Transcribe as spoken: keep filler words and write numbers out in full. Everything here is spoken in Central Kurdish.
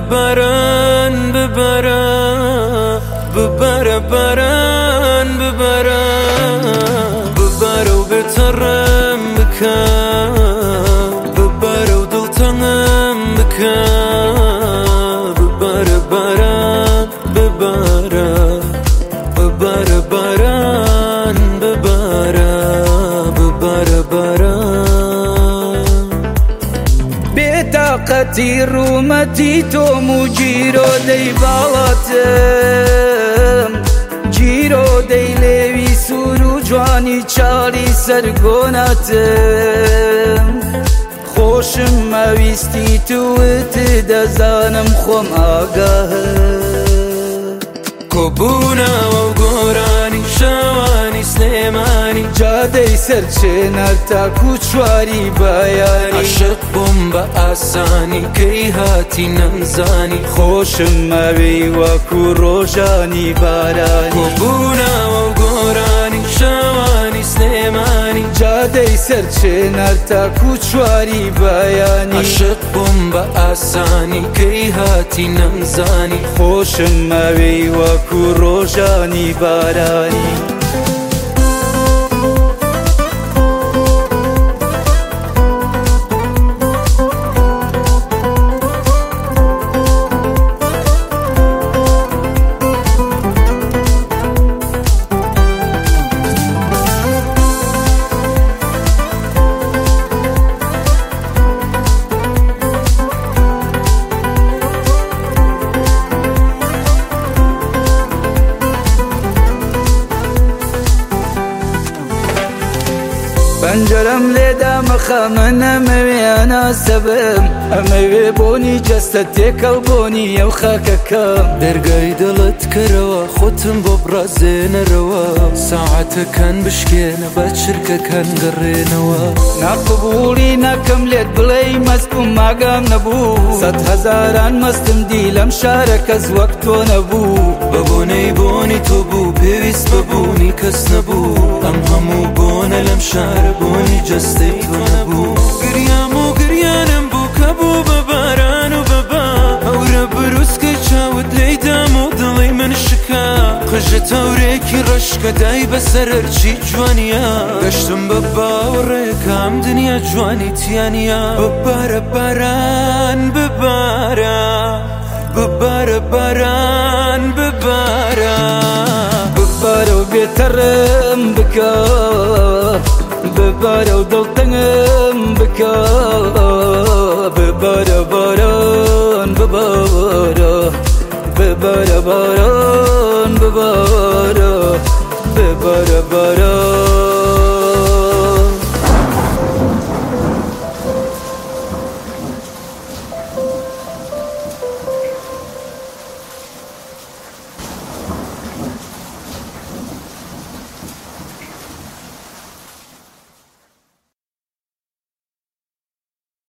ببرن ببرن ببر برن ببرن ببر و بترم بکن ببر و دلتنم بکن ببر برن ببرن ببر برن ببرن ببر برن بطاقتي رومتي تومو جيرو دي بالاتم جيرو دي لوي سورو جواني چاري سرگوناتم خوشم مويستي توت دزانم خوم آگاه كوبونا وگوراني شواني سليماني جادي سرچنر تا کوچواری بایانی عشق بوم با آسانی کی هاتی نمزانی خوشم موی وکو روشانی بارانی كوبونا وگوراني شواني سليماني جادي سرچنر تا کوچواری بایانی عشق بوم با آسانی کی هاتی نمزانی خوشم موی وکو روشانی بارانی پنجرم لیدا مخامن اموی انا سبم اموی بونی جستتی کلبونی یو خاککم درگای دلت کروا خوتم ببرازين روا ساعت كان بشكين بشركة كان قرينوا نقبولي نكم ليت بلاي مسكم ماقام نبو ست هزاران مستم ديلم شارك از وقتو نبو ببوني بوني توبو بيويس ببوني كس نبو ام همو بونا لم شاربوني جستي نبو قريامو قريانم بو كبو بباران وببا او رب روسك شاود ليدامو ضلي من الشكا قجت اوريكي رشكا داي بسرر چي جوانيا قشتم ببا وريكام دنيا جواني تيانيا ببارا باران ببارا ببارا باران ببارا ببارا وبيترم بكا ببارا ودلتنم بكا ببارا باران ببارا ببارا باران ببارا ببارا باران